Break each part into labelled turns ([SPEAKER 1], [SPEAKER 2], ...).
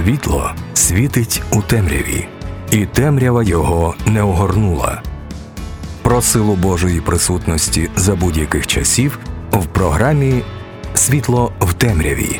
[SPEAKER 1] Світло світить у темряві, і темрява його не огорнула. Про силу Божої присутності за будь-яких часів в програмі «Світло в темряві».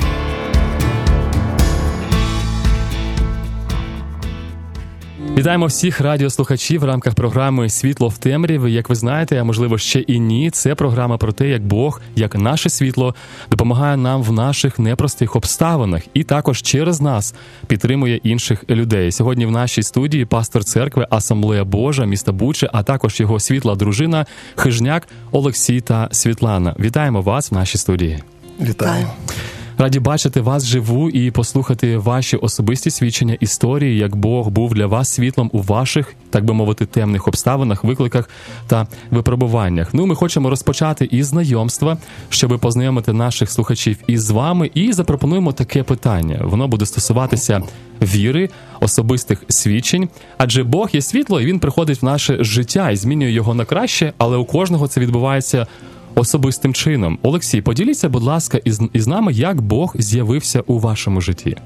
[SPEAKER 2] Вітаємо всіх радіослухачів в рамках програми «Світло в темряві». Як ви знаєте, а можливо ще і ні, це програма про те, як Бог, як наше світло, допомагає нам в наших непростих обставинах і також через нас підтримує інших людей. Сьогодні в нашій студії пастор церкви «Асамблея Божа» міста Буча, а також його світла дружина Хижняк Олексій та Світлана. Вітаємо вас в нашій студії.
[SPEAKER 3] Вітаю.
[SPEAKER 2] Раді бачити вас живу і послухати ваші особисті свідчення, історії, як Бог був для вас світлом у ваших, так би мовити, темних обставинах, викликах та випробуваннях. Ми хочемо розпочати із знайомства, щоб познайомити наших слухачів із вами, і запропонуємо таке питання. Воно буде стосуватися віри, особистих свідчень, адже Бог є світло, і Він приходить в наше життя і змінює його на краще, але у кожного це відбувається особистим чином. Олексій, поділіться, будь ласка, із нами, як Бог з'явився у вашому житті.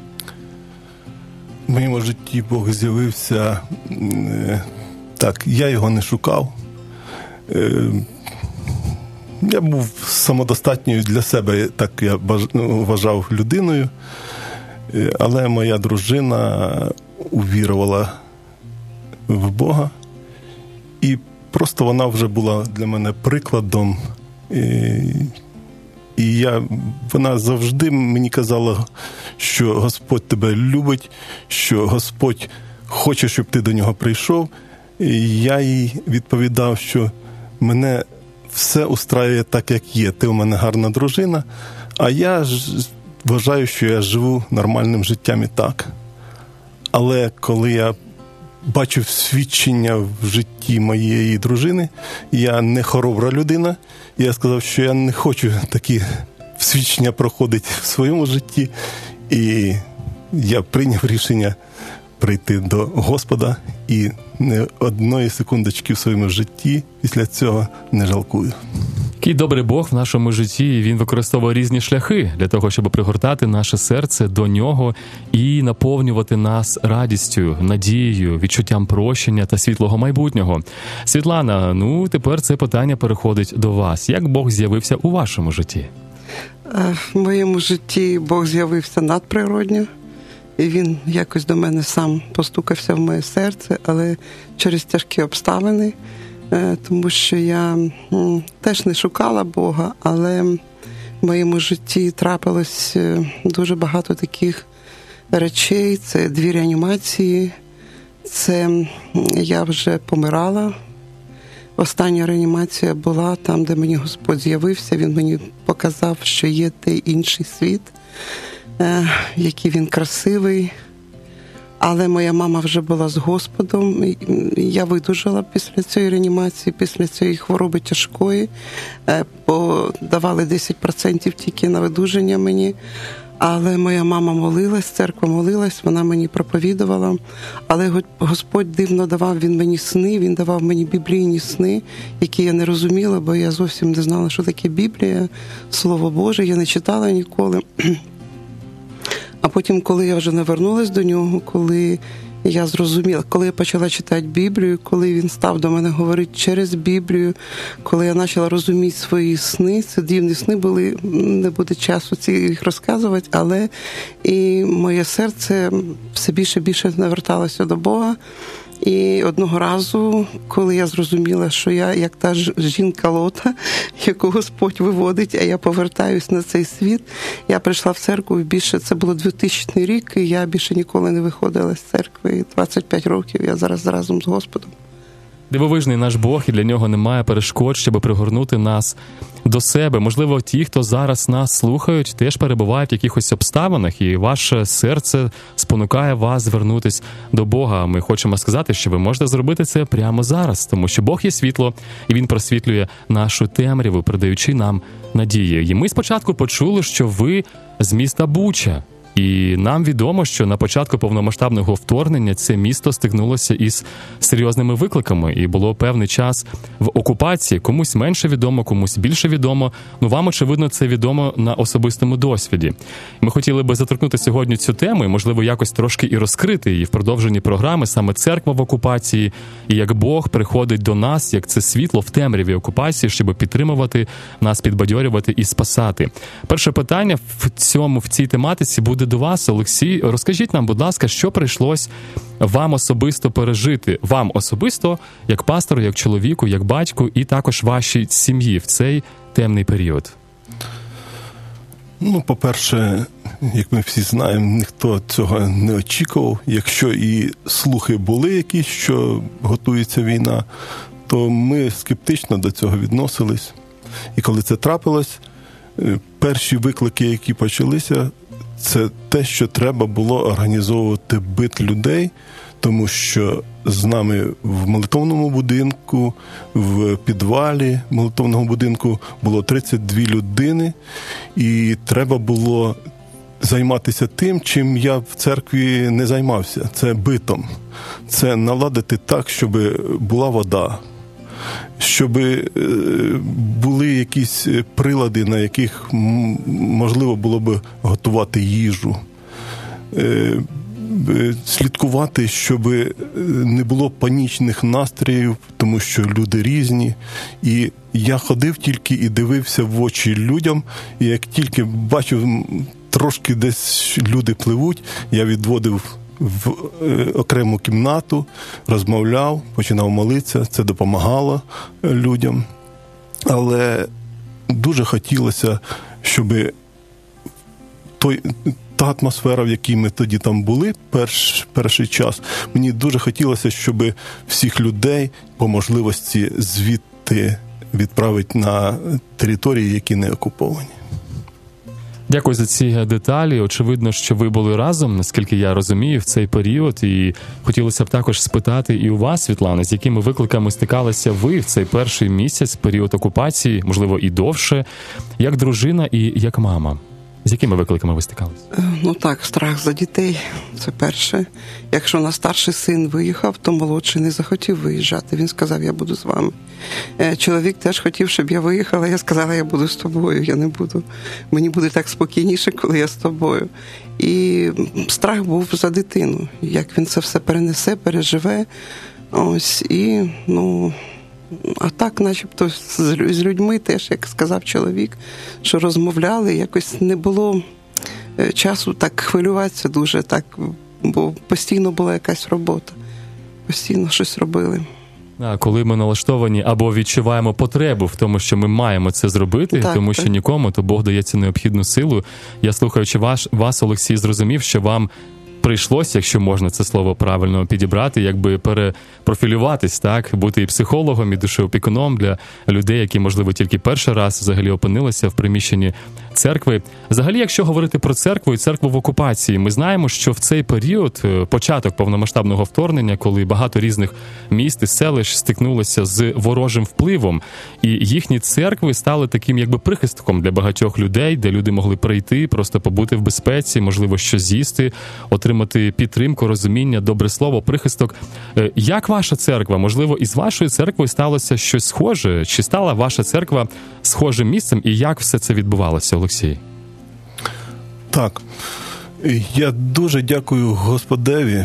[SPEAKER 3] В моєму житті Бог з'явився так, я його не шукав. Я був самодостатньою для себе, так я вважав, людиною, але моя дружина увірувала в Бога, і просто вона вже була для мене прикладом, і вона завжди мені казала, що Господь тебе любить, що Господь хоче, щоб ти до нього прийшов. І я їй відповідав, що мене все устраює так, як є. Ти у мене гарна дружина, а я вважаю, що я живу нормальним життям і так. Але коли я бачу свідчення в житті моєї дружини, я не хоробра людина, і я сказав, що я не хочу такі свідчення проходити в своєму житті, і я прийняв рішення прийти до Господа, і не одної секундочки в своєму житті після цього не жалкую.
[SPEAKER 2] Який добрий Бог в нашому житті, Він використовує різні шляхи для того, щоб пригортати наше серце до Нього і наповнювати нас радістю, надією, відчуттям прощення та світлого майбутнього. Світлана, тепер це питання переходить до вас. Як Бог з'явився у вашому житті?
[SPEAKER 4] В моєму житті Бог з'явився надприродньо, і Він якось до мене сам постукався в моє серце, але через тяжкі обставини, тому що я теж не шукала Бога, але в моєму житті трапилось дуже багато таких речей. Це 2 реанімації, це я вже помирала. Остання реанімація була там, де мені Господь з'явився. Він мені показав, що є той інший світ, який він красивий. Але моя мама вже була з Господом, я видужала після цієї реанімації, після цієї хвороби тяжкої, давали 10% тільки на видуження мені, але моя мама молилась, церква молилась, вона мені проповідувала, але Господь дивно давав Він мені сни, Він давав мені біблійні сни, які я не розуміла, бо я зовсім не знала, що таке Біблія, Слово Боже, я не читала ніколи. А потім, коли я вже навернулась до нього, коли я зрозуміла, коли я почала читати Біблію, коли він став до мене говорити через Біблію, коли я почала розуміти свої сни, це дивні сни були, не буде часу їх розказувати, але і моє серце все більше і більше наверталося до Бога. І одного разу, коли я зрозуміла, що я як та жінка-лота, яку Господь виводить, а я повертаюсь на цей світ, я прийшла в церкву, і більше це було 2000 рік, і я більше ніколи не виходила з церкви. 25 років я зараз разом з Господом.
[SPEAKER 2] Дивовижний наш Бог, і для Нього немає перешкод, щоб пригорнути нас до себе. Можливо, ті, хто зараз нас слухають, теж перебувають в якихось обставинах, і ваше серце спонукає вас звернутись до Бога. Ми хочемо сказати, що ви можете зробити це прямо зараз, тому що Бог є світло, і Він просвітлює нашу темряву, передаючи нам надію. І ми спочатку почули, що ви з міста Буча. І нам відомо, що на початку повномасштабного вторгнення це місто стикнулося із серйозними викликами, і було певний час в окупації. Комусь менше відомо, комусь більше відомо. Ну, вам, очевидно, це відомо на особистому досвіді. Ми хотіли би заторкнути сьогодні цю тему і, можливо, якось трошки і розкрити її в продовженні програми, саме церква в окупації, і як Бог приходить до нас, як це світло в темряві окупації, щоб підтримувати нас, підбадьорювати і спасати. Перше питання в цій тематиці буде до вас, Олексій. Розкажіть нам, будь ласка, що прийшлось вам особисто пережити, вам особисто, як пастору, як чоловіку, як батьку, і також вашій сім'ї в цей темний період?
[SPEAKER 3] Ну, по-перше, як ми всі знаємо, ніхто цього не очікував. Якщо і слухи були якісь, що готується війна, то ми скептично до цього відносились. І коли це трапилось, перші виклики, які почалися, це те, що треба було організовувати бит людей, тому що з нами в молитовному будинку, в підвалі молитовного будинку було 32 людини, і треба було займатися тим, чим я в церкві не займався. Це битом. Це наладити так, щоб була вода, щоб були якісь прилади, на яких можливо було б готувати їжу, слідкувати, щоб не було панічних настроїв, тому що люди різні. І я ходив тільки і дивився в очі людям, і як тільки бачив, трошки десь люди пливуть, я відводив в окрему кімнату, розмовляв, починав молитися, це допомагало людям. Але дуже хотілося, щоб та атмосфера, в якій ми тоді там були перший час, мені дуже хотілося, щоб всіх людей по можливості звідти відправити на території, які не окуповані.
[SPEAKER 2] Дякую за ці деталі. Очевидно, що ви були разом, наскільки я розумію, в цей період. І хотілося б також спитати і у вас, Світлана, з якими викликами стикалися ви в цей перший місяць, період окупації, можливо, і довше, як дружина і як мама? З якими викликами ви стикалися?
[SPEAKER 4] Ну так, страх за дітей, це перше. Якщо на старший син виїхав, то молодший не захотів виїжджати. Він сказав, я буду з вами. Чоловік теж хотів, щоб я виїхала. Я сказала, я буду з тобою, я не буду. Мені буде так спокійніше, коли я з тобою. І страх був за дитину, як він це все перенесе, переживе. Ось, і, а так, начебто, з людьми теж, як сказав чоловік, що розмовляли, якось не було часу так хвилюватися дуже, так, бо постійно була якась робота, постійно щось робили.
[SPEAKER 2] Коли ми налаштовані або відчуваємо потребу в тому, що ми маємо це зробити, так, тому що нікому, то Бог дає цю необхідну силу. Я, слухаючи вас, Олексій, зрозумів, що вам прийшлося, якщо можна це слово правильно підібрати, якби перепрофілюватись, так, бути і психологом, і душеопікуном для людей, які, можливо, тільки перший раз взагалі опинилися в приміщенні церкви. Взагалі, якщо говорити про церкву і церкву в окупації, ми знаємо, що в цей період, початок повномасштабного вторгнення, коли багато різних міст і селищ стикнулися з ворожим впливом, і їхні церкви стали таким якби прихистком для багатьох людей, де люди могли прийти, просто побути в безпеці, можливо, щось з'їсти, отримати підтримку, розуміння, добре слово, прихисток. Як ваша церква, можливо, із вашою церквою сталося щось схоже? Чи стала ваша церква схожим місцем? І як все це відбувалося, Олексій?
[SPEAKER 3] Так. Я дуже дякую Господеві.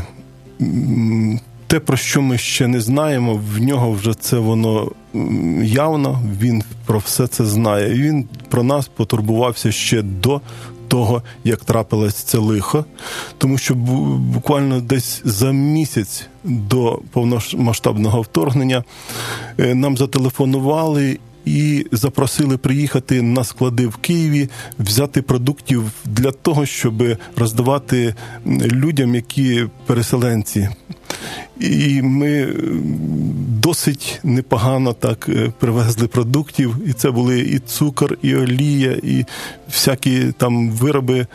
[SPEAKER 3] Те, про що ми ще не знаємо, в нього вже це воно явно, він про все це знає. І він про нас потурбувався ще до того, як трапилось це лихо, тому що буквально десь за місяць до повномасштабного вторгнення нам зателефонували і запросили приїхати на склади в Києві, взяти продуктів для того, щоб роздавати людям, які переселенці. І ми досить непогано так привезли продуктів, і це були і цукор, і олія, і всякі там вироби.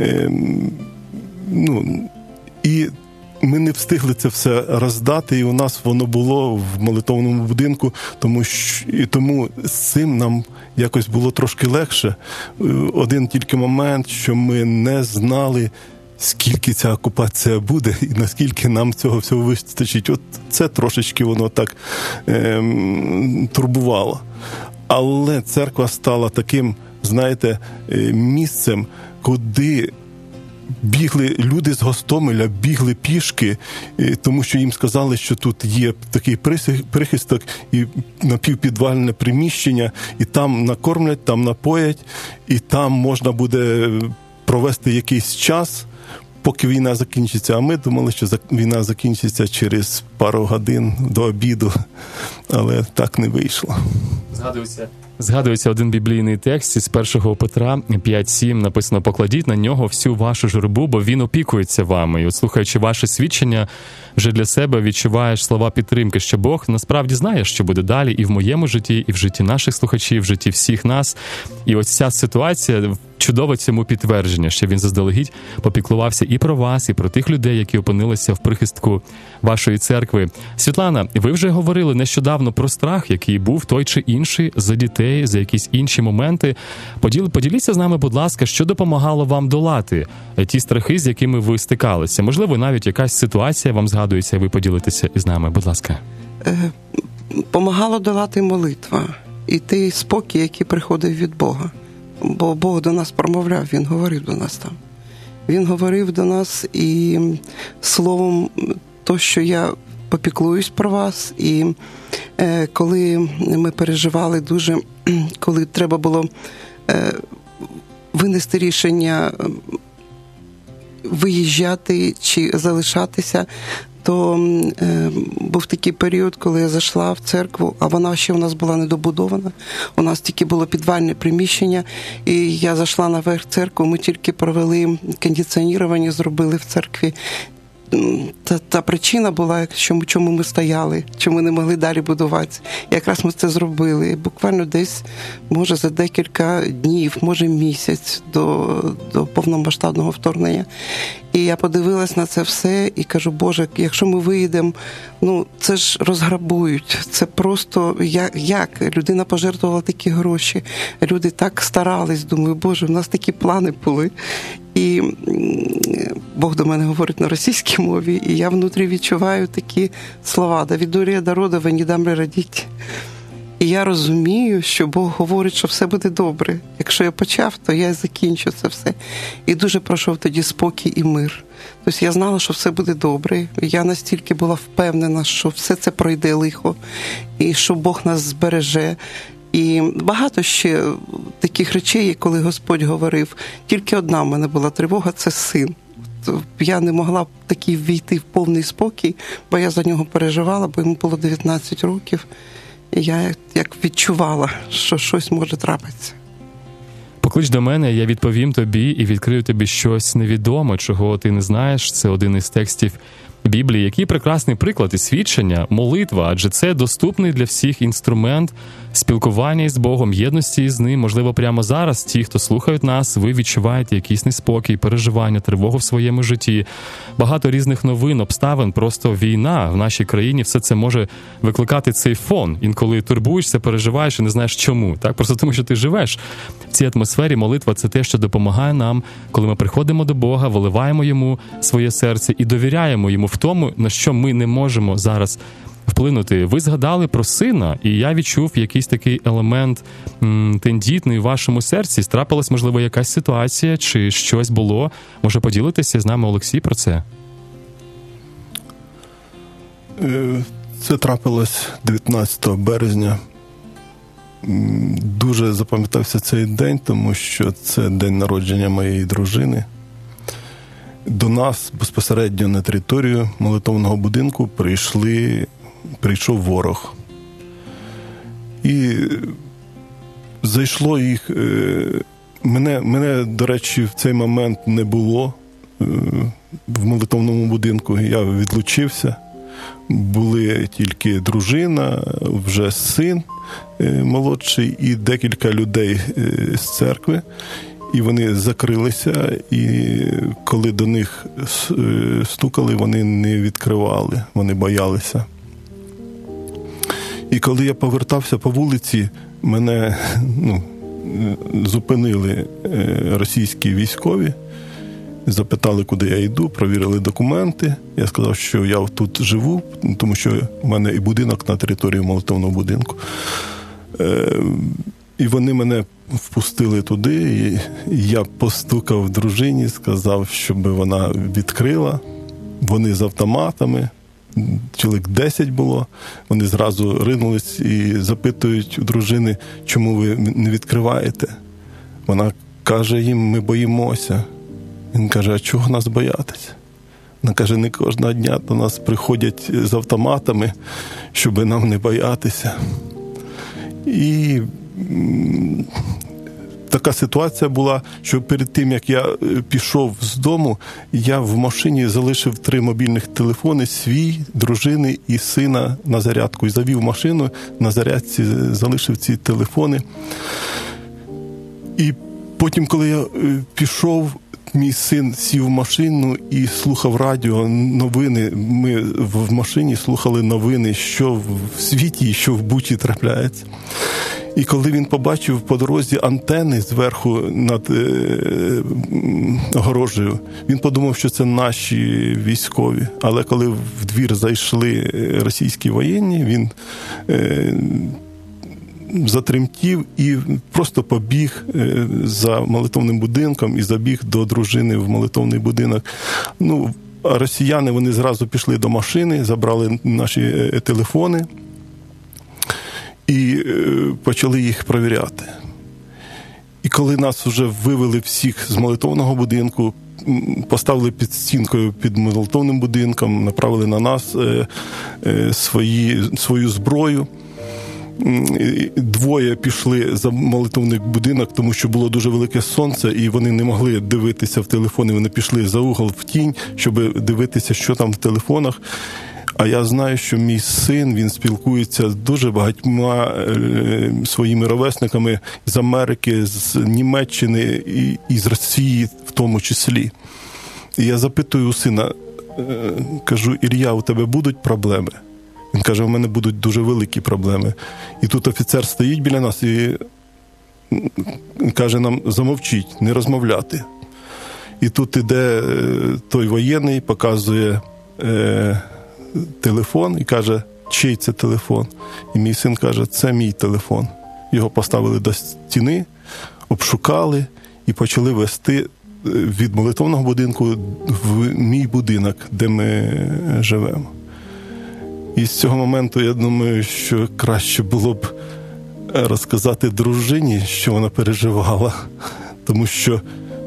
[SPEAKER 3] І ми не встигли це все роздати, і у нас воно було в молитовному будинку, тому з цим нам якось було трошки легше. Один тільки момент, що ми не знали, скільки ця окупація буде і наскільки нам цього всього вистачить. От це трошечки воно так турбувало. Але церква стала таким, знаєте, місцем, куди бігли люди з Гостомеля, бігли пішки, тому що їм сказали, що тут є такий прихисток і напівпідвальне приміщення, і там накормлять, там напоять, і там можна буде провести якийсь час, поки війна закінчиться. А ми думали, що війна закінчиться через пару годин до обіду, але так не вийшло.
[SPEAKER 2] Згадується один біблійний текст із 1 Петра 5:7, написано: «Покладіть на нього всю вашу журбу, бо він опікується вами». І от, слухаючи ваше свідчення, вже для себе відчуваєш слова підтримки, що Бог насправді знає, що буде далі і в моєму житті, і в житті наших слухачів, в житті всіх нас. І ось ця ситуація чудово цьому підтвердження, що він заздалегідь попіклувався і про вас, і про тих людей, які опинилися в прихистку вашої церкви. Світлана, ви вже говорили нещодавно про страх, який був той чи інший за дітей, за якісь інші моменти. Поділіться з нами, будь ласка, що допомагало вам долати ті страхи, з якими ви стикалися? Можливо, навіть якась ситуація вам згадується, і ви поділитеся із нами, будь ласка.
[SPEAKER 4] Помагало долати молитва і той спокій, який приходив від Бога. Бо Бог до нас промовляв, Він говорив до нас там. Він говорив до нас і словом, то, що я попіклуюсь про вас. І коли ми переживали дуже, коли треба було винести рішення виїжджати чи залишатися, то був такий період, коли я зайшла в церкву, а вона ще у нас була недобудована. У нас тільки було підвальне приміщення, і я зайшла наверх церкву, ми тільки провели кондиціонування, зробили в церкві. Та причина була, чому ми стояли, чому ми не могли далі будуватися. І якраз ми це зробили. Буквально десь, може, за декілька днів, може, місяць до повномасштабного вторгнення. І я подивилась на це все і кажу: Боже, якщо ми виїдемо, це ж розграбують. Це просто, як? Людина пожертвувала такі гроші. Люди так старались. Думаю, Боже, в нас такі плани були. І Бог до мене говорить на російській мові, і я внутрі відчуваю такі слова: «Да віддурі я народова, не дам радіти». І я розумію, що Бог говорить, що все буде добре. Якщо я почав, то я закінчу це все. І дуже пройшов тоді спокій і мир. Тобто я знала, що все буде добре. Я настільки була впевнена, що все це пройде лихо, і що Бог нас збереже. І багато ще таких речей, коли Господь говорив. Тільки одна в мене була тривога – це син. Я не могла таки ввійти в повний спокій, бо я за нього переживала, бо йому було 19 років. І я як відчувала, що щось може трапитися.
[SPEAKER 2] Поклич до мене, я відповім тобі і відкрию тобі щось невідоме, чого ти не знаєш. Це один із текстів Біблії. Який прекрасний приклад і свідчення, молитва, адже це доступний для всіх інструмент спілкування із Богом, єдності з Ним. Можливо, прямо зараз ті, хто слухають нас, ви відчуваєте якийсь неспокій, переживання, тривогу в своєму житті. Багато різних новин, обставин, просто війна в нашій країні, все це може викликати цей фон. Інколи турбуєшся, переживаєш і не знаєш чому. Так? Просто тому, що ти живеш в цій атмосфері. Молитва – це те, що допомагає нам, коли ми приходимо до Бога, виливаємо Йому своє серце і довіряємо Йому в тому, на що ми не можемо зараз вплинути. Ви згадали про сина, і я відчув якийсь такий елемент тендітний в вашому серці. Трапилась, можливо, якась ситуація, чи щось було. Може поділитися з нами, Олексій, про це?
[SPEAKER 3] Це трапилось 19 березня. Дуже запам'ятався цей день, тому що це день народження моєї дружини. До нас безпосередньо на територію молитовного будинку прийшов ворог. І зайшло їх... Мене, до речі, в цей момент не було в молитовному будинку. Я відлучився. Були тільки дружина, вже син молодший і декілька людей з церкви. І вони закрилися, і коли до них стукали, вони не відкривали, вони боялися. І коли я повертався по вулиці, мене зупинили російські військові Запитали, куди я йду, провірили документи. Я сказав, що я тут живу, тому що в мене і будинок на території молитовного будинку. І вони мене впустили туди, і я постукав дружині, сказав, щоб вона відкрила. Вони з автоматами, чоловік 10 було, вони зразу ринулись і запитують у дружини, чому ви не відкриваєте. Вона каже їм, ми боїмося. Він каже, а чого нас боятися? Вона каже, не кожного дня до нас приходять з автоматами, щоб нам не боятися. І така ситуація була, що перед тим, як я пішов з дому, я в машині залишив 3 мобільних телефони, свій, дружини і сина на зарядку. І завів машину, на зарядці залишив ці телефони. І потім, коли я пішов, мій син сів в машину і слухав радіо, новини. Ми в машині слухали новини, що в світі і що в Бучі трапляється. І коли він побачив по дорозі антени зверху над огорожею, він подумав, що це наші військові. Але коли в двір зайшли російські воєнні, він затремтів і просто побіг за молитовним будинком і забіг до дружини в молитовний будинок. А росіяни, вони зразу пішли до машини, забрали наші телефони і почали їх перевіряти. І коли нас вже вивели всіх з молитовного будинку, поставили під стінкою під молитовним будинком, направили на нас свою зброю. 2 пішли за молитовний будинок, тому що було дуже велике сонце, і вони не могли дивитися в телефони. Вони пішли за угол в тінь, щоб дивитися, що там в телефонах. А я знаю, що мій син, він спілкується з дуже багатьма своїми ровесниками з Америки, з Німеччини і з Росії в тому числі. І я запитую у сина, кажу, Ілля, у тебе будуть проблеми? Він каже, у мене будуть дуже великі проблеми. І тут офіцер стоїть біля нас і каже нам, замовчіть, не розмовляти. І тут іде той воєнний, показує телефон і каже, чий це телефон? І мій син каже, це мій телефон. Його поставили до стіни, обшукали і почали вести від молитовного будинку в мій будинок, де ми живемо. І з цього моменту, я думаю, що краще було б розказати дружині, що вона переживала, тому що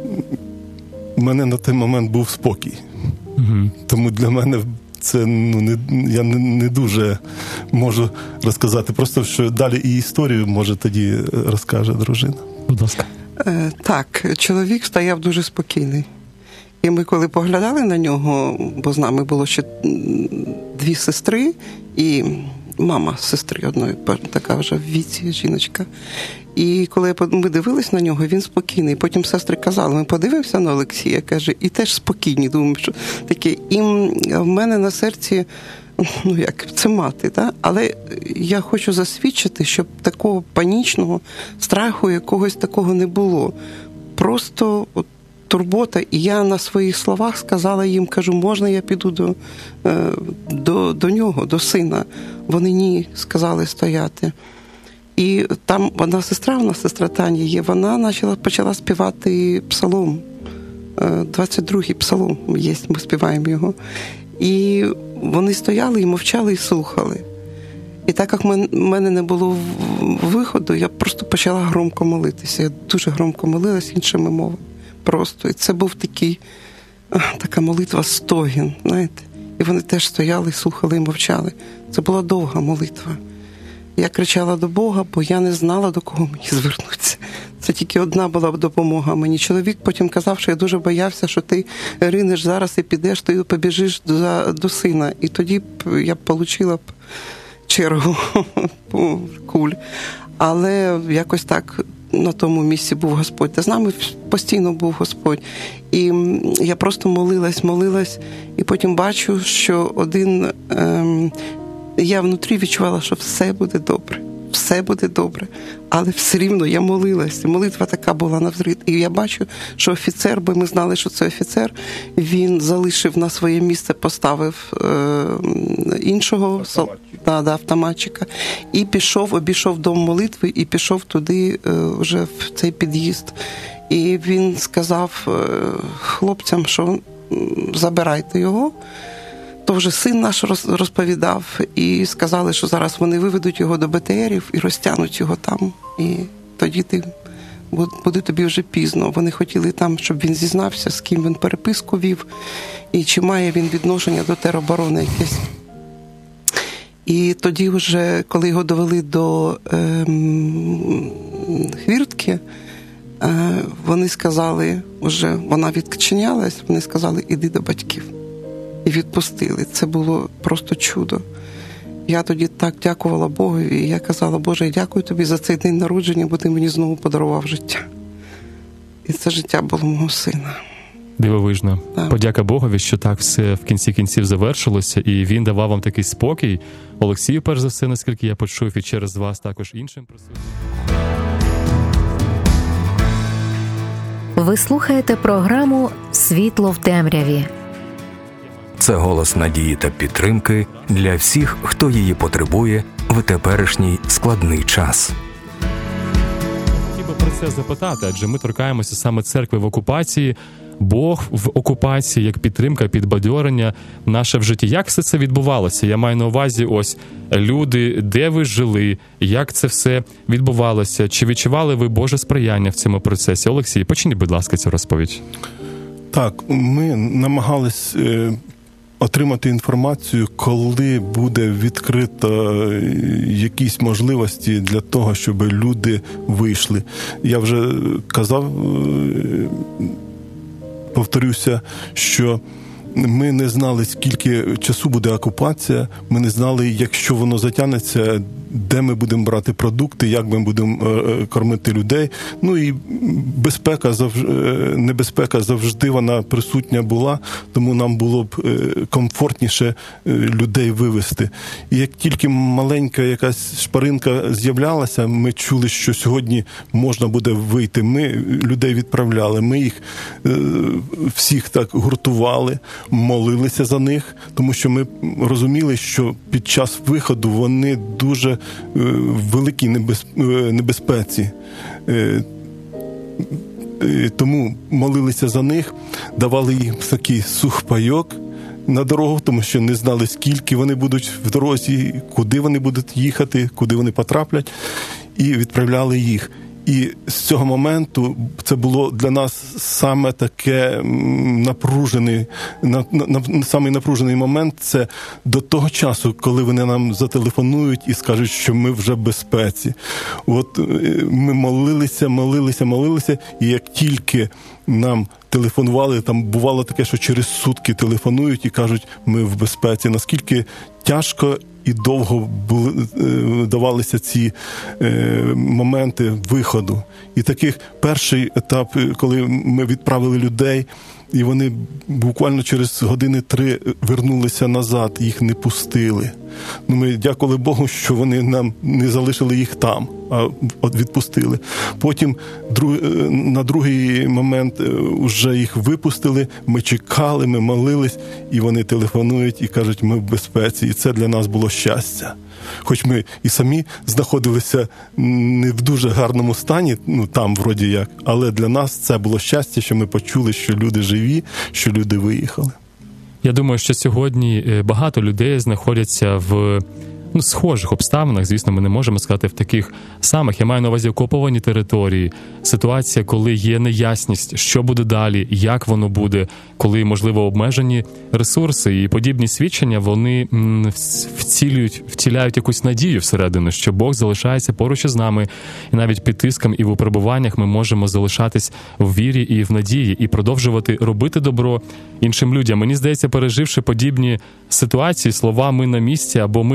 [SPEAKER 3] в мене на той момент був спокій. Угу. Тому для мене це я не дуже можу розказати. Просто, що далі і історію, може, тоді розкаже дружина.
[SPEAKER 2] Будь ласка.
[SPEAKER 4] Так, чоловік стояв дуже спокійний. І ми коли поглядали на нього, бо з нами було ще 2 сестри і мама сестри одної, така вже в віці жіночка. І коли ми дивились на нього, він спокійний. Потім сестри казали, ми подивимося на Олексія, каже, і теж спокійні. Думаю, що таке. І в мене на серці, це мати, да? Але я хочу засвідчити, щоб такого панічного страху якогось такого не було. Просто турбота, і я на своїх словах сказала їм, кажу, можна я піду до нього, до сина? Вони ні, сказали стояти. І там одна сестра, у нас сестра Таня є, вона почала співати псалом, 22-й псалом є, ми співаємо його. І вони стояли і мовчали, і слухали. І так як в мене не було виходу, я просто почала громко молитися. Я дуже громко молилась іншими мовами. Просто. І це був така молитва стогін, знаєте. І вони теж стояли, слухали і мовчали. Це була довга молитва. Я кричала до Бога, бо я не знала, до кого мені звернутися. Це тільки одна була допомога мені. Чоловік потім казав, що я дуже боявся, що ти ринеш зараз і підеш, ти побіжиш до сина. І тоді я б отримала б чергу куль. Але якось так на тому місці був Господь. Та з нами постійно був Господь. І я просто молилась, і потім бачу, що я внутрі відчувала, що все буде добре. все буде добре. Але все рівно я молилася. Молитва така була навзрит. І я бачу, що офіцер, бо ми знали, що це офіцер, він залишив на своє місце, поставив іншого автоматчика. І обійшов дом молитви і пішов туди вже в цей під'їзд. І він сказав хлопцям, що забирайте його. То вже син наш розповідав, і сказали, що зараз вони виведуть його до БТРів і розтягнуть його там. І тоді буде тобі вже пізно. Вони хотіли там, щоб він зізнався, з ким він переписку вів, і чи має він відношення до тероборони якесь. І тоді вже, коли його довели до хвіртки, вони сказали, вона відчинялась, вони сказали, іди до батьків. І відпустили. Це було просто чудо. Я тоді так дякувала Богу, і я казала, Боже, я дякую тобі за цей день народження, бо ти мені знову подарував життя. І це життя було мого сина.
[SPEAKER 2] Дивовижно.
[SPEAKER 4] Так.
[SPEAKER 2] Подяка Богові, що так все в кінці кінців завершилося, і він давав вам такий спокій. Олексію, перш за все, наскільки я почув, і через вас також іншим присутнім.
[SPEAKER 5] Ви слухаєте програму «Світло в темряві».
[SPEAKER 1] Це голос надії та підтримки для всіх, хто її потребує в теперішній складний час.
[SPEAKER 2] Хотів би про це запитати, адже ми торкаємося саме церкви в окупації, Бог в окупації, як підтримка, підбадьорення наше в житті. Як все це відбувалося? Я маю на увазі ось люди, де ви жили, як це все відбувалося, чи відчували ви Боже сприяння в цьому процесі? Олексій, почніть, будь ласка, цю розповідь.
[SPEAKER 3] Так, ми намагались отримати інформацію, коли буде відкрито якісь можливості для того, щоб люди вийшли. Я вже казав, повторюся, що ми не знали, скільки часу буде окупація, ми не знали, якщо воно затягнеться, де ми будемо брати продукти, як ми будемо кормити людей. Ну і небезпека завжди вона присутня була, тому нам було б комфортніше людей вивезти. І як тільки маленька якась шпаринка з'являлася, ми чули, що сьогодні можна буде вийти. Ми людей відправляли, ми їх всіх так гуртували, молилися за них, тому що ми розуміли, що під час виходу вони дуже великій небезпеці. Тому молилися за них, давали їм такий сухпайок на дорогу, тому що не знали, скільки вони будуть в дорозі, куди вони будуть їхати, куди вони потраплять, і відправляли їх. І з цього моменту це було для нас саме таке самий напружений момент, це до того часу, коли вони нам зателефонують і скажуть, що ми вже в безпеці. От ми молилися, і як тільки нам телефонували, там бувало таке, що через сутки телефонують і кажуть, ми в безпеці. Наскільки тяжко і довго давалися ці моменти виходу. І таких перший етап, коли ми відправили людей, і вони буквально через години 3 вернулися назад, їх не пустили. Ну, ми дякували Богу, що вони нам не залишили їх там, а відпустили. Потім на другий момент вже їх випустили, ми чекали, ми молились, і вони телефонують і кажуть, ми в безпеці. І це для нас було щастя. Хоч ми і самі знаходилися не в дуже гарному стані, там вроді як, але для нас це було щастя, що ми почули, що люди живі, що люди виїхали.
[SPEAKER 2] Я думаю, що сьогодні багато людей знаходяться в схожих обставинах, звісно, ми не можемо сказати в таких самих. Я маю на увазі окуповані території, ситуація, коли є неясність, що буде далі, як воно буде, коли, можливо, обмежені ресурси. І подібні свідчення, вони втіляють якусь надію всередину, що Бог залишається поруч із нами. І навіть під тиском і в випробуваннях ми можемо залишатись в вірі і в надії, і продовжувати робити добро іншим людям. Мені здається, переживши подібні ситуації, слова «ми на місці» або «ми в безпеці»,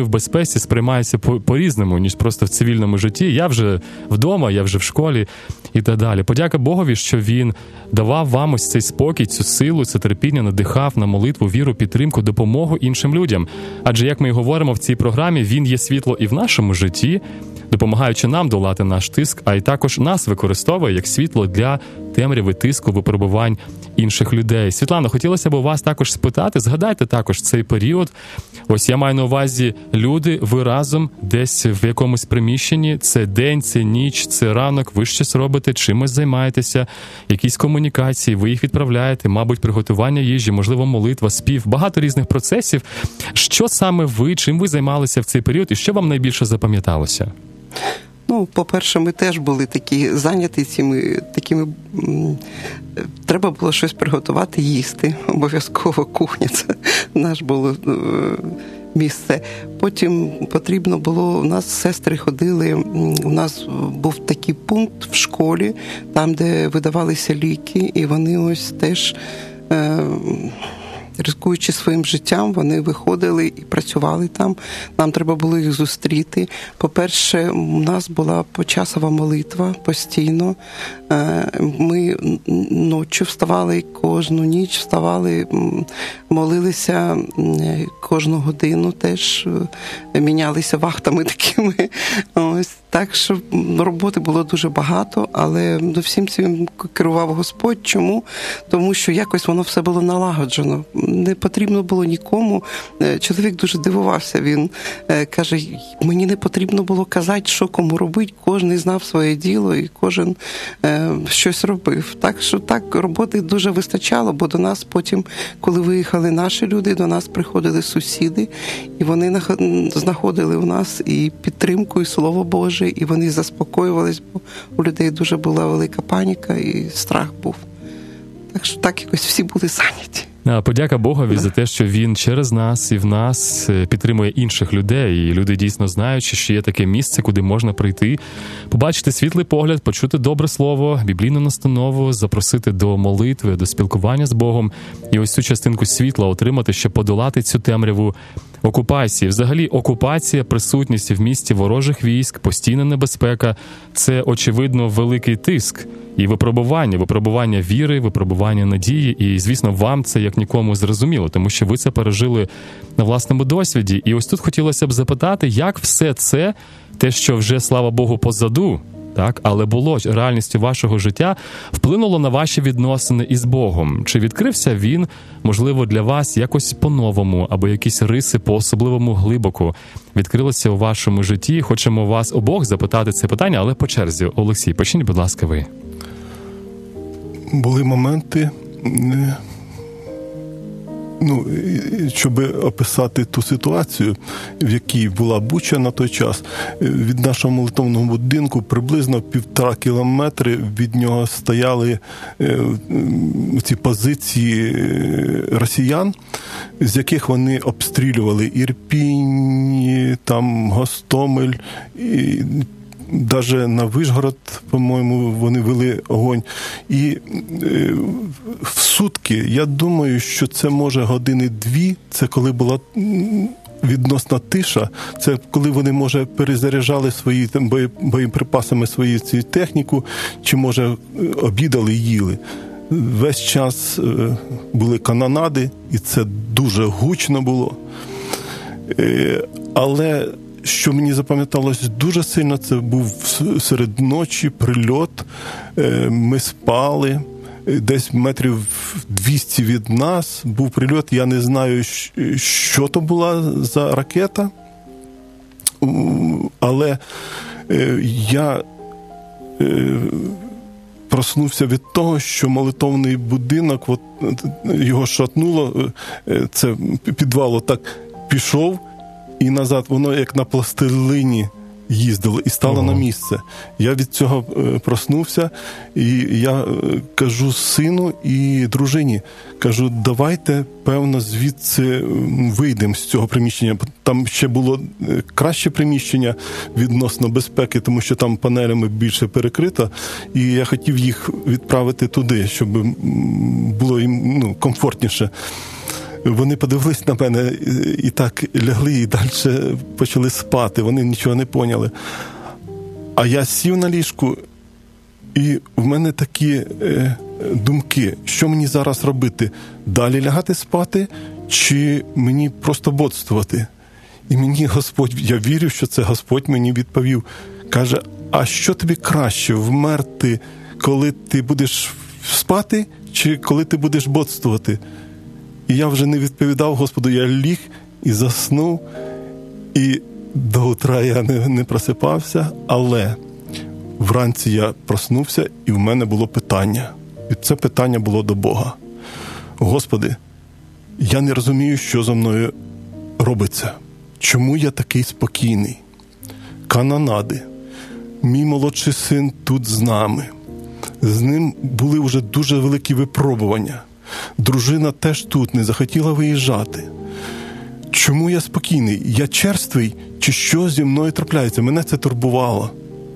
[SPEAKER 2] професії сприймається по-різному, ніж просто в цивільному житті. Я вже вдома, я вже в школі і так далі. Подяка Богові, що Він давав вам ось цей спокій, цю силу, це терпіння, надихав на молитву, віру, підтримку, допомогу іншим людям. Адже, як ми і говоримо в цій програмі, Він є світло і в нашому житті, допомагаючи нам долати наш тиск, а й також нас використовує як світло для темряви, тиску, випробувань інших людей. Світлано, хотілося б у вас також спитати, згадайте також цей період. Ось я маю на увазі люди, ви разом десь в якомусь приміщенні, це день, це ніч, це ранок, ви щось робите, чимось займаєтеся, якісь комунікації, ви їх відправляєте, мабуть, приготування їжі, можливо, молитва, спів, багато різних процесів. Що саме ви, чим ви займалися в цей період і що вам найбільше запам'яталося?
[SPEAKER 4] По-перше, ми теж були такі зайняті цими такими. Треба було щось приготувати, їсти. Обов'язково кухня, це наше було місце. Потім потрібно було, у нас сестри ходили, у нас був такий пункт в школі, там, де видавалися ліки, і вони ось теж, ризикуючи своїм життям, вони виходили і працювали там. Нам треба було їх зустріти. По-перше, у нас була почасова молитва постійно. Ми ночі вставали, кожну ніч вставали, молилися кожну годину, теж мінялися вахтами такими. Ось. Так що роботи було дуже багато, але до всім цим керував Господь. Чому? Тому що якось воно все було налагоджено. Не потрібно було нікому. Чоловік дуже дивувався. Він каже, мені не потрібно було казати, що кому робити. Кожен знав своє діло і кожен щось робив. Так що так, роботи дуже вистачало, бо до нас потім, коли виїхали наші люди, до нас приходили сусіди, і вони знаходили у нас і підтримку, і Слово Боже, і вони заспокоювались, бо у людей дуже була велика паніка і страх був. Так що так якось всі були зайняті.
[SPEAKER 2] Подяка Богові за те, що Він через нас і в нас підтримує інших людей. І люди дійсно знають, що є таке місце, куди можна прийти, побачити світлий погляд, почути добре слово, біблійну настанову, запросити до молитви, до спілкування з Богом. І ось цю частинку світла отримати, щоб подолати цю темряву окупації. Взагалі, окупація, присутність в місті ворожих військ, постійна небезпека – це, очевидно, великий тиск. І випробування віри, випробування надії. І, звісно, вам це як нікому зрозуміло, тому що ви це пережили на власному досвіді. І ось тут хотілося б запитати, як все це, те, що вже, слава Богу, позаду, так, але було реальністю вашого життя, вплинуло на ваші відносини із Богом? Чи відкрився Він, можливо, для вас якось по-новому, або якісь риси по-особливому глибоко відкрилися у вашому житті? Хочемо вас обох запитати це питання, але по черзі. Олексій, почніть, будь ласка, ви.
[SPEAKER 3] Були моменти, щоб описати ту ситуацію, в якій була Буча на той час. Від нашого молитовного будинку приблизно 1,5 кілометри від нього стояли ці позиції росіян, з яких вони обстрілювали Ірпінь, там Гостомель, і даже на Вишгород, по-моєму, вони вели огонь. І в сутки, я думаю, що це може години-2, це коли була відносна тиша, це коли вони, може, перезаряджали свої там боєприпасами свою цю техніку, чи, може, обідали і їли. Весь час були канонади, і це дуже гучно було. Але що мені запам'яталось дуже сильно, це був серед ночі прильот. Ми спали, десь метрів 200 від нас був прильот. Я не знаю, що то була за ракета, але я проснувся від того, що молитовний будинок, от, його шатнуло, це підвал отак пішов, і назад воно як на пластилині їздило і стало на місце. Я від цього проснувся, і я кажу сину і дружині, кажу, давайте, певно, звідси вийдемо з цього приміщення. Там ще було краще приміщення відносно безпеки, тому що там панелями більше перекрито, і я хотів їх відправити туди, щоб було їм комфортніше. Вони подивились на мене і так лягли, і далі почали спати. Вони нічого не поняли. А я сів на ліжку, і в мене такі думки, що мені зараз робити? Далі лягати спати, чи мені просто бодствувати? І мені Господь, я вірю, що це Господь мені відповів. Каже, а що тобі краще, вмерти, коли ти будеш спати, чи коли ти будеш бодствувати? І я вже не відповідав Господу, я ліг і заснув, і до утра я не просипався, але вранці я проснувся, і в мене було питання. І це питання було до Бога. Господи, я не розумію, що зо мною робиться. Чому я такий спокійний? Канонади. Мій молодший син тут з нами. З ним були вже дуже великі випробування. Дружина теж тут, не захотіла виїжджати. Чому я спокійний? Я черствий? Чи що зі мною трапляється? Мене це турбувало.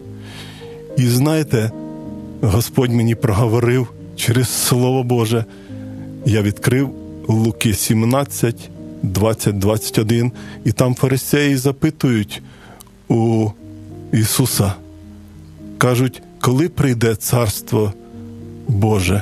[SPEAKER 3] І знаєте, Господь мені проговорив через Слово Боже. Я відкрив Луки 17, 20, 21, і там фарисеї запитують у Ісуса. Кажуть, коли прийде Царство Боже?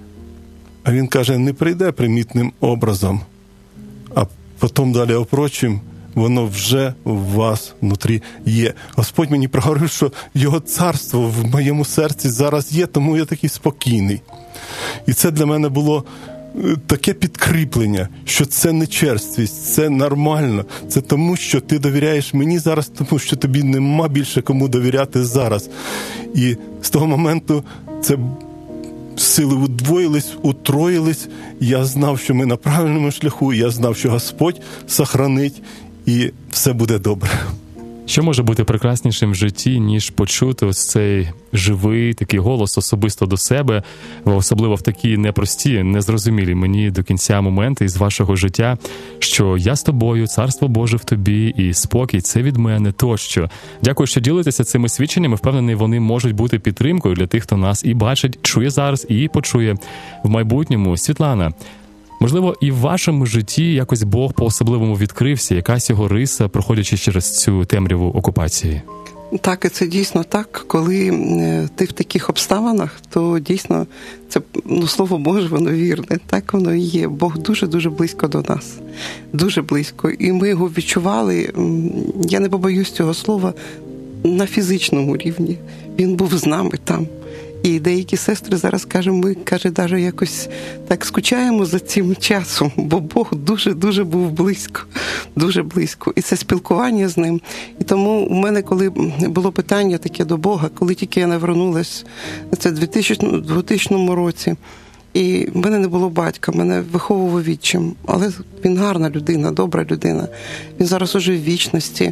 [SPEAKER 3] А Він каже, не прийде примітним образом, а потім далі опрочим, воно вже в вас внутрі є. Господь мені проговорив, що Його царство в моєму серці зараз є, тому я такий спокійний. І це для мене було таке підкріплення, що це не черствість, це нормально. Це тому, що ти довіряєш мені зараз, тому що тобі нема більше кому довіряти зараз. І з того моменту це сили удвоїлись, утроїлись. Я знав, що ми на правильному шляху, я знав, що Господь сохранить, і все буде добре.
[SPEAKER 2] Що може бути прекраснішим в житті, ніж почути ось цей живий такий голос особисто до себе, особливо в такі непрості, незрозумілі мені до кінця моменти із вашого життя, що я з тобою, Царство Боже в тобі, і спокій – це від мене тощо. Дякую, що ділитеся цими свідченнями. Впевнений, вони можуть бути підтримкою для тих, хто нас і бачить, чує зараз і почує в майбутньому. Світлана, можливо, і в вашому житті якось Бог по-особливому відкрився, якась його риса, проходячи через цю темряву окупації?
[SPEAKER 4] Так, і це дійсно так. Коли ти в таких обставинах, то дійсно це, Слово Боже, воно вірне. Так воно і є. Бог дуже-дуже близько до нас. Дуже близько. І ми його відчували, я не побоюсь цього слова, на фізичному рівні. Він був з нами там. І деякі сестри зараз ми навіть якось так скучаємо за цим часом, бо Бог дуже-дуже був близько, дуже близько. І це спілкування з ним. І тому у мене, коли було питання таке до Бога, коли тільки я навернулась, це в 2000 році, і в мене не було батька, мене виховував відчим, але він гарна людина, добра людина. Він зараз уже в вічності.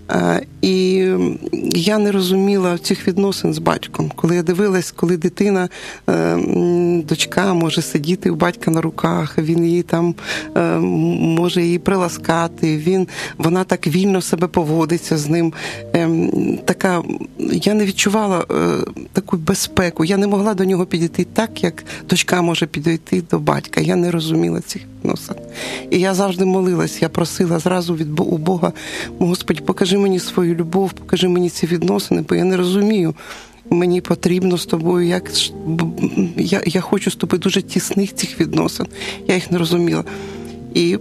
[SPEAKER 4] І я не розуміла цих відносин з батьком. Коли я дивилась, коли дитина, дочка може сидіти у батька на руках, він її там може її приласкати, вона так вільно себе поводиться з ним. Я не відчувала таку безпеку. Я не могла до нього підійти так, як дочка може підійти до батька. Я не розуміла цих відносин. І я завжди молилась, я просила зразу у Бога: Господи, покажи мені свою любов, покажи мені ці відносини, бо я не розумію. Мені потрібно з тобою, я хочу з тобою дуже тісних цих відносин. Я їх не розуміла. І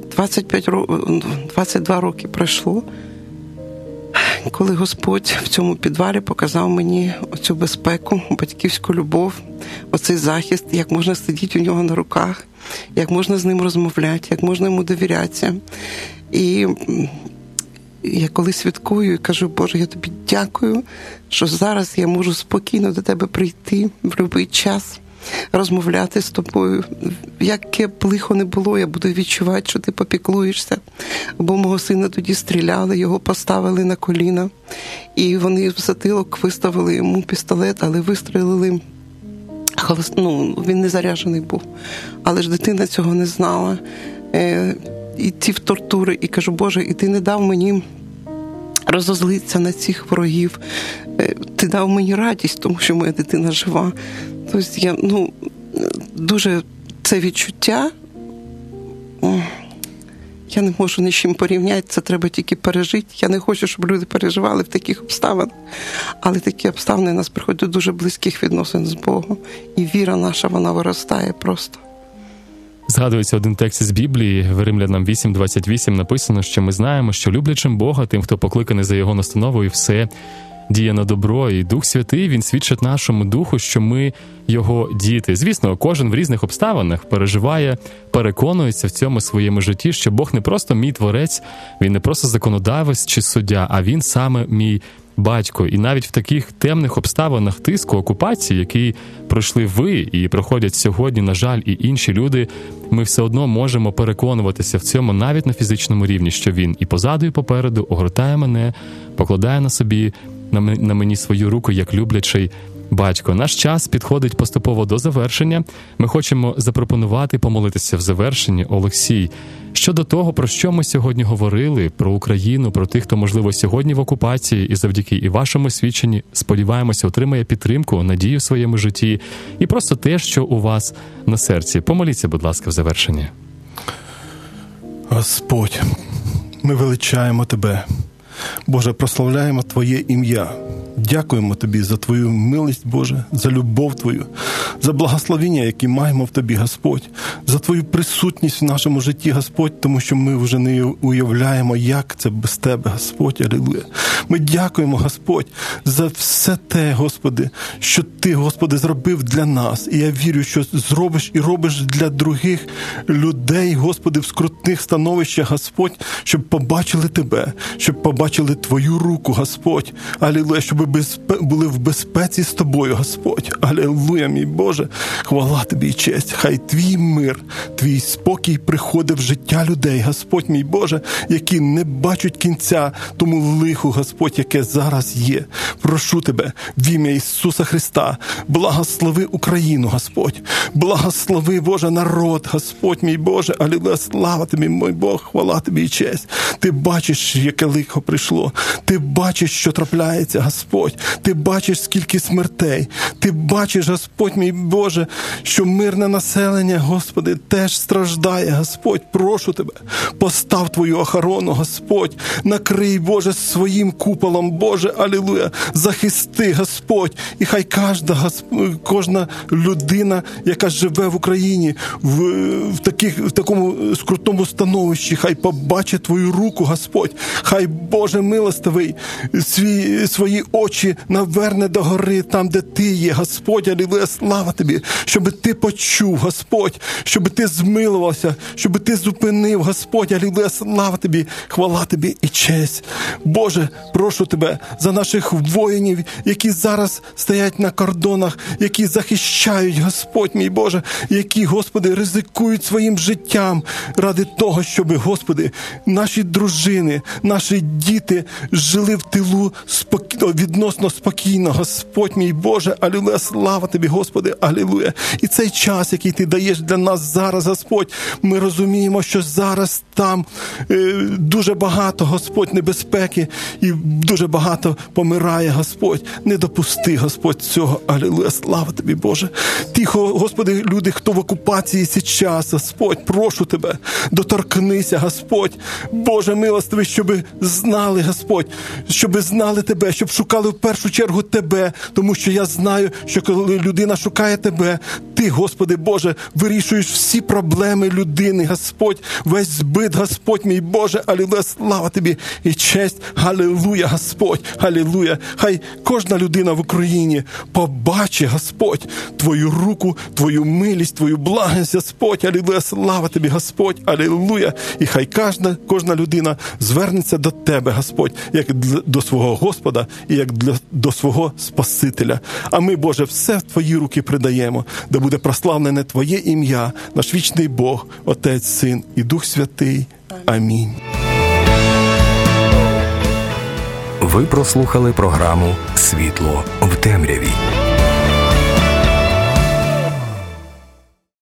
[SPEAKER 4] 22 роки пройшло, коли Господь в цьому підвалі показав мені оцю безпеку, батьківську любов, оцей захист, як можна сидіти у нього на руках, як можна з ним розмовляти, як можна йому довірятися. І я коли святкую і кажу: Боже, я тобі дякую, що зараз я можу спокійно до тебе прийти в будь-який час, розмовляти з тобою. Яке б лихо не було, я буду відчувати, що ти попіклуєшся. Бо мого сина тоді стріляли, його поставили на коліна, і вони в затилок виставили йому пістолет, але вистрілили. Він не заряджений був. Але ж дитина цього не знала. І ці тортури. І кажу: Боже, і ти не дав мені розозлитися на цих ворогів. Ти дав мені радість, тому що моя дитина жива. Тобто дуже це відчуття, я не можу ні з чим порівняти, це треба тільки пережити. Я не хочу, щоб люди переживали в таких обставинах. Але такі обставини нас приходять до дуже близьких відносин з Богом. І віра наша, вона виростає просто.
[SPEAKER 2] Згадується один текст із Біблії, в Римлянам 8:28 написано, що ми знаємо, що люблячим Бога, тим, хто покликаний за Його настановою, все діє на добро, і Дух Святий, Він свідчить нашому духу, що ми Його діти. Звісно, кожен в різних обставинах переживає, переконується в цьому своєму житті, що Бог не просто мій творець, Він не просто законодавець чи суддя, а Він саме мій батько. І навіть в таких темних обставинах тиску, окупації, які пройшли ви і проходять сьогодні, на жаль, і інші люди, ми все одно можемо переконуватися в цьому навіть на фізичному рівні, що Він і позаду, і попереду огортає мене, покладає на собі, на мені свою руку, як люблячий батько. Наш час підходить поступово до завершення. Ми хочемо запропонувати помолитися в завершенні. Олексій, щодо того, про що ми сьогодні говорили, про Україну, про тих, хто, можливо, сьогодні в окупації і завдяки і вашому свідченні, сподіваємося, отримає підтримку, надію в своєму житті і просто те, що у вас на серці. Помоліться, будь ласка, в завершенні.
[SPEAKER 3] Господь, ми величаємо Тебе. Боже, прославляємо Твоє ім'я. Дякуємо Тобі за Твою милість, Боже, за любов Твою, за благословення, які маємо в Тобі, Господь, за Твою присутність в нашому житті, Господь, тому що ми вже не уявляємо, як це без Тебе, Господь, алілуя. Ми дякуємо, Господь, за все те, Господи, що Ти, Господи, зробив для нас. І я вірю, що зробиш і робиш для других людей, Господи, в скрутних становищах, Господь, щоб побачили Тебе, щоб побачили Твою руку, Господь, алілуя, щоб були в безпеці з Тобою, Господь. Алілуя, мій Боже. Хвала Тобі і честь. Хай Твій мир, Твій спокій приходить в життя людей, Господь, мій Боже, які не бачать кінця тому лиху, Господь, яке зараз є. Прошу Тебе, в ім'я Ісуса Христа, благослови Україну, Господь. Благослови, Боже, народ, Господь, мій Боже. Алілуя, слава Тобі, мій Бог, хвала Тобі і честь. Ти бачиш, яке лихо прийшло. Ти бачиш, що трапляється, Господь. Ти бачиш, скільки смертей. Ти бачиш, Господь, мій Боже, що мирне населення, Господи, теж страждає, Господь. Прошу Тебе, постав Твою охорону, Господь. Накрий, Боже, своїм куполом, Боже, алілуя. Захисти, Господь. І хай кожна людина, яка живе в Україні, в такому скрутному становищі, хай побачить Твою руку, Господь. Хай, Боже милостивий, свої очі наверне до гори, там, де Ти є, Господь, алілуя, слава Тобі, щоб Ти почув, Господь, щоб Ти змилувався, щоб Ти зупинив, Господь, алілуя, слава Тобі, хвала Тобі і честь. Боже, прошу Тебе за наших воїнів, які зараз стоять на кордонах, які захищають, Господь, мій Боже, які, Господи, ризикують своїм життям ради того, щоб, Господи, наші дружини, наші діти жили в тилу відносно спокійно, Господь мій Боже, алілуя, слава Тобі, Господи, алілуя. І цей час, який Ти даєш для нас зараз, Господь, ми розуміємо, що зараз там дуже багато, Господь, небезпеки і дуже багато помирає, Господь. Не допусти, Господь, цього, алілуя, слава Тобі, Боже. Тихо, Господи, люди, хто в окупації зараз, Господь, прошу Тебе, доторкнися, Господь, Боже милостивий, щоб знали, Господь, щоб знали Тебе, щоб шукали в першу чергу Тебе, тому що я знаю, що коли людина шукає Тебе, Ти, Господи Боже, вирішуєш всі проблеми людини, Господь, весь збит, Господь мій Боже, алілуя, слава Тобі і честь, алілуя, Господь, алілуя. Хай кожна людина в Україні побачить, Господь, Твою руку, Твою милість, Твою благість, Господь, алілуя, слава Тобі, Господь, алілуя. І хай кожна людина звернеться до Тебе, Господь, як до свого Господа і як до свого Спасителя. А ми, Боже, все в Твої руки придаємо, де буде прославлене Твоє ім'я, наш вічний Бог, Отець, Син і Дух Святий. Амінь.
[SPEAKER 1] Ви прослухали програму «Світло в темряві».